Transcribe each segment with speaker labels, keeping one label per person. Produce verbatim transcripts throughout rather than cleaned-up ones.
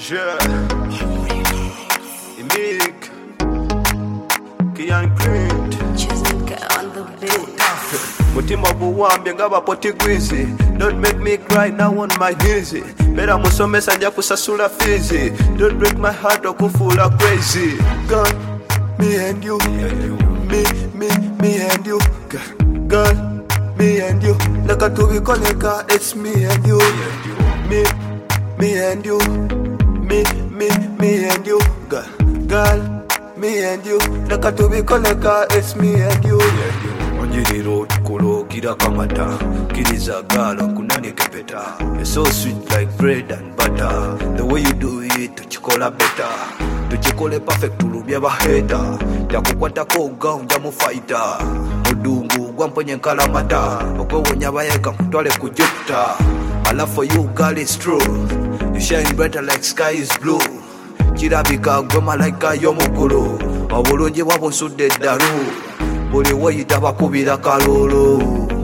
Speaker 1: Yeah. Emig. Kian Print.
Speaker 2: Chisnika on the beat.
Speaker 1: Mutima buwambye ng'abapoti gwizi. Don't make me cry now on my knees. Better musomesa nja kusasula fizi. Don't break my heart okufula crazy. Girl, me and you. Me, me, me and you. Girl, me and you. Leka tubikoleka, it's me and you. Me, me and you. Me, me, me and you. Girl, girl, me and you. Leka tubikoleka, it's me and you. Onjiriro tukolo kira kamata. Kiriza gala kunani kepeta. You're so sweet like bread and butter. The way you do it, tuchikola better. Tuchikole perfect tulubya baheta. Takukwata koga unja mufaita. Mudungu gwamponye nkalamata. Okwewonya bayeka mutwale kujukta. My love for you girl is true. You shine brighter like sky is blue. Kirabika gwema like ayomukulu. Obulungi bwabusudde eddalu. Buli weyita bakubira kalulu.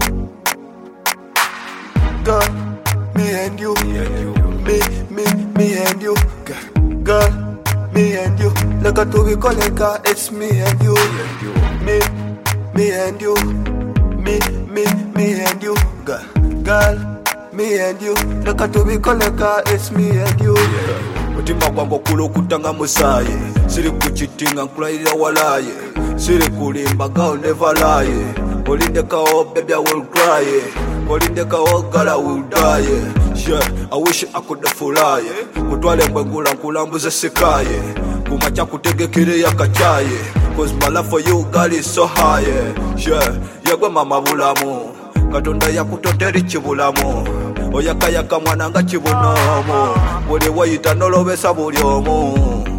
Speaker 1: Girl, me and you. Me, me, me and you. Girl, me and you. Leka tubikoleka, it's me and you. Me, me and you. Me, me, me and you. Girl, girl, me and you. Leka tubikoleka, it's me and you. Mutima gwangu kulukutanga musaye. Siri kuchitinga nkulayira walaye. Siri kulimba girl never lie. Olindekao baby I will cry. Olindekao girl I will die. Yeah, I wish I could fly. Kutwale mbengula nkulambuze sikaye. Kumacha kutegekere yakachaye. Cause my love for you girl is so high. Yeah, yagwe mama bulamu. Katonda yakutoteri chibulamu. Oyakayaka mwana nga chibunomo. Buli wayita nolobesa buli omu.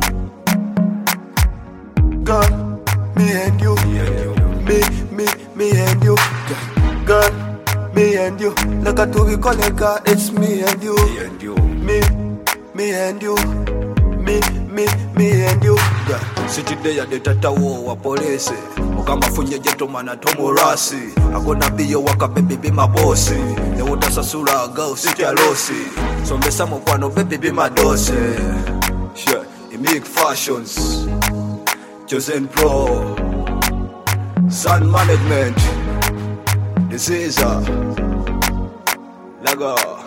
Speaker 1: Girl, me and you. Me, me, me and you. Girl, me and you. Leka tubikoleka, it's me and you. Me, me and you. Me, me, me and you. Sitide ya detatawo wa polisi. Mukama funye gentleman atomurasi. Akona biyo waka baby be my bossy. Ne wuta sasula girl sitya losi. Sombesa mukwano baby be my dosi. Yeah, Emig Fashions. Chosen Pro. Sun Management. This is a Lago.